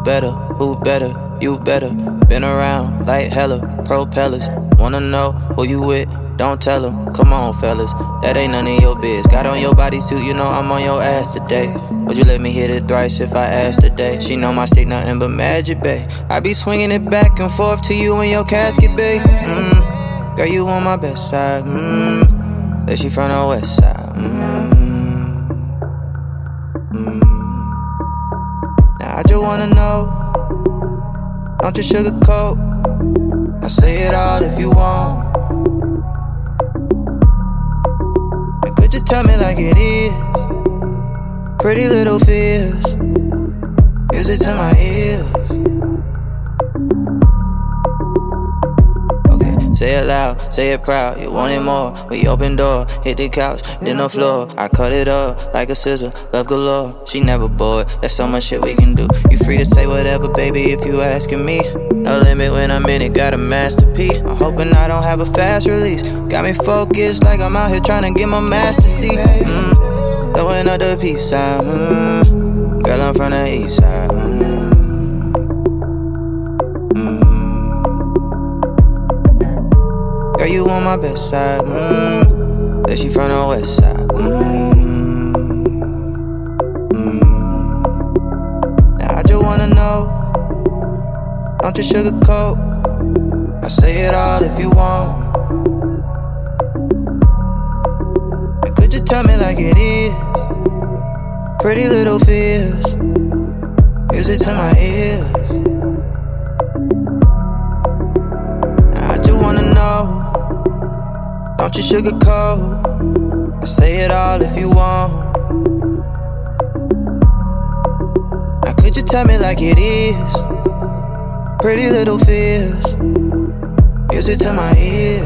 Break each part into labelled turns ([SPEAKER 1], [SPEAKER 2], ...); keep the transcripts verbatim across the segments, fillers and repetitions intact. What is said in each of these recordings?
[SPEAKER 1] better, who better, you better. Been around like hella propellers. Wanna know who you with? Don't tell them, come on fellas, that ain't none of your biz. Got on your bodysuit, you know I'm on your ass today. Would you let me hit it thrice if I asked today? She know my stick nothing but magic, babe. I be swinging it back and forth to you in your casket, babe. Mm. Girl, you on my best side, mm. That she from the west side, mm. Mm. Now I just wanna know, don't you sugarcoat, I say it all if you want. Could you tell me like it is? Pretty little fears, use it to my ears. Okay, say it loud, say it proud. You want it more? We open door, hit the couch, then the floor. I cut it up like a scissor, love galore. She never bored, there's so much shit we can do. You free to say whatever, baby, if you asking me. No limit when I'm in it, got a masterpiece. I'm hoping I don't have a fast release. Got me focused like I'm out here trying to get my master seat. Mm, throwing up the peace sign. Mm, girl, I'm from the east side. Mm, mm. Girl, you on my best side. Mm, that she from the west side. Mm, mm. Now I just wanna know, don't you sugarcoat, I say it all if you want. And could you tell me like it is? Pretty little fears, use it to my ears. I just wanna know, don't you sugarcoat, I say it all if you want. And could you tell me like it is? Pretty little fears, use it to my ears.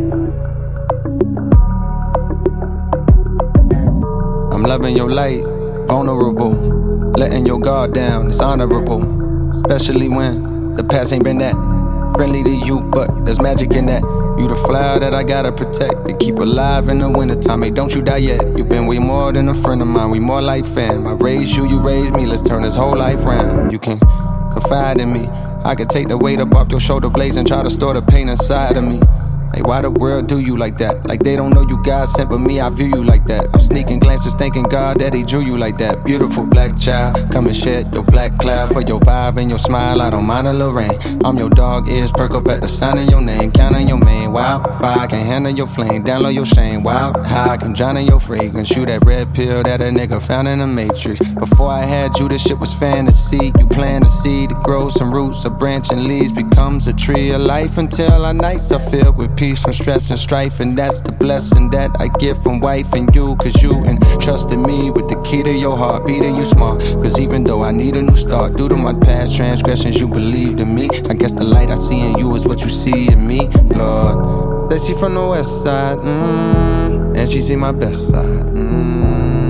[SPEAKER 2] I'm loving your light, vulnerable. Letting your guard down, it's honorable. Especially when the past ain't been that friendly to you, but there's magic in that. You the flower that I gotta protect and keep alive in the wintertime. Hey, don't you die yet. You been way more than a friend of mine, we more like fam. I raised you, you raised me, let's turn this whole life round. You can confide in me, I could take the weight up off your shoulder blades and try to store the pain inside of me. Hey, why the world do you like that? Like they don't know you God sent, but me, I view you like that. I'm sneaking glances, thanking God that he drew you like that. Beautiful black child, come and shed your black cloud. For your vibe and your smile, I don't mind a little rain. I'm your dog, ears perk up at the sound of your name. Counting your mane, wildfire, I can handle your flame. Download your shame, wild high, I can drown in your fragrance. Shoot that red pill that a nigga found in the Matrix. Before I had you, this shit was fantasy. You plant a seed to grow some roots, a branch and leaves becomes a tree of life. Until our nights are filled with peace from stress and strife, and that's the blessing that I get from wife and you. Cause you entrusted me with the key to your heart, beating you smart. Cause even though I need a new start, due to my past transgressions, you believed in me. I guess the light I see in you is what you see in me, Lord. Said she from the west side, mm, and she see my best side, mm,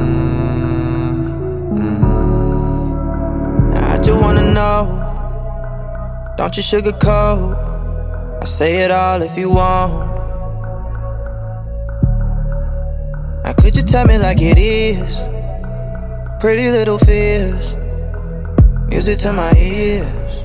[SPEAKER 1] mm. I just wanna know, don't you sugarcoat, I say it all if you want. Now could you tell me like it is? Pretty little fears, music to my ears.